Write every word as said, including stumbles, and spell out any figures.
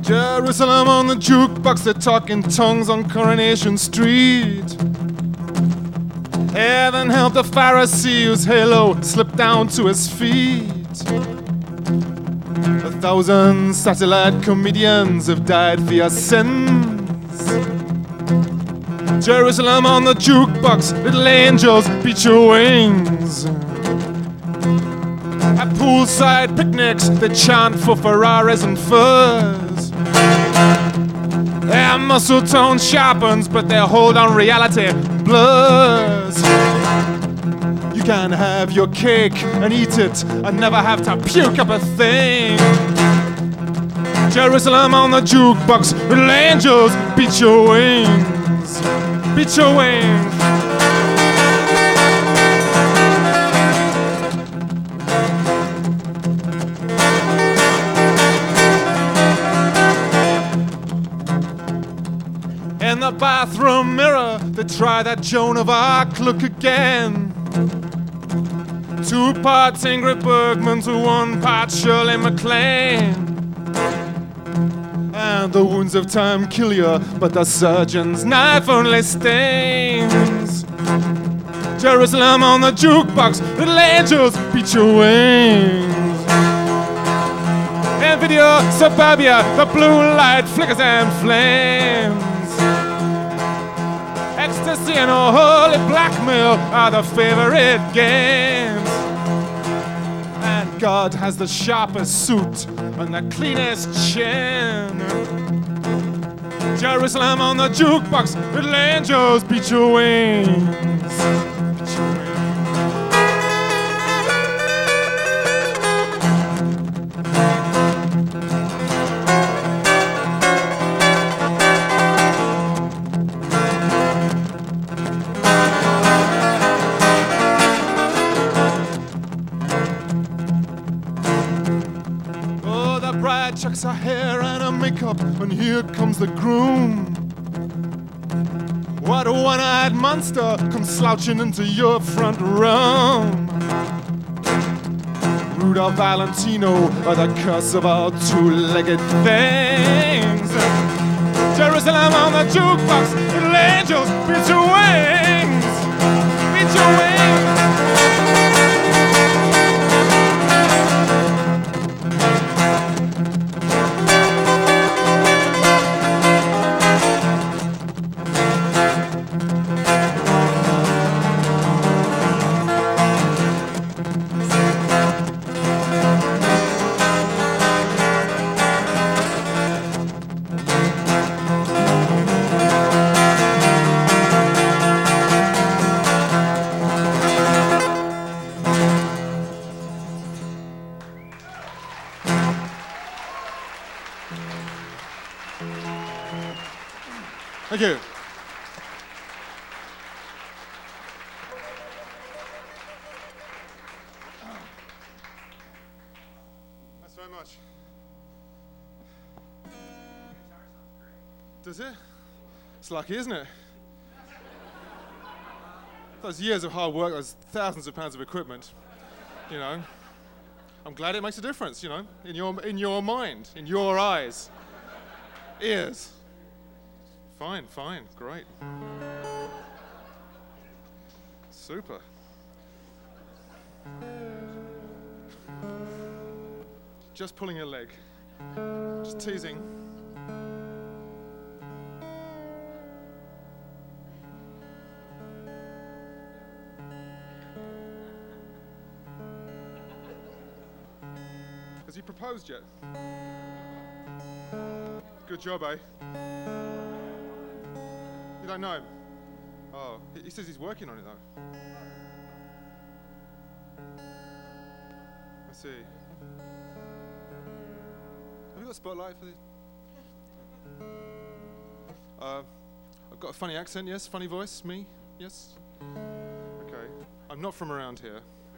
Jerusalem on the jukebox, they talk in tongues on Coronation Street. Heaven help the Pharisee whose halo slipped down to his feet. A thousand satellite comedians have died for your sins. Jerusalem on the jukebox, little angels beat your wings. At poolside picnics, they chant for Ferraris and furs. Their muscle tone sharpens, but their hold on reality blurs. You can have your cake and eat it and never have to puke up a thing. Jerusalem on the jukebox, little angels beat your wings. Beat your wings. In the bathroom mirror, they try that Joan of Arc look again. Two parts Ingrid Bergman to one part Shirley MacLaine. And the wounds of time kill you, but the surgeon's knife only stains. Jerusalem on the jukebox, little angels beat your wings. In video suburbia, the blue light flickers and flames. Ecstasy and holy blackmail are the favorite games. And God has the sharpest suit and the cleanest chin. Jerusalem on the jukebox, little angels beat your wings. Beat your wings. Chucks her hair and her makeup, and here comes the groom. What a one-eyed monster comes slouching into your front room. Rudolph Valentino, or the curse of all two-legged things. Jerusalem on the jukebox, little angels beat your wings. Beat your wings. Thank you. Thanks very much. Does it? It's lucky, isn't it? Those years of hard work, those thousands of pounds of equipment, you know. I'm glad it makes a difference, you know, in your in your mind, in your eyes, ears. Fine, fine, great. Super. Just pulling your leg. Just teasing. Has he proposed yet? Good job, eh? You don't know him? Oh, he, he says he's working on it though. I see. Have you got a spotlight for this? Uh, I've got a funny accent, yes? Funny voice, me, yes? Okay. I'm not from around here.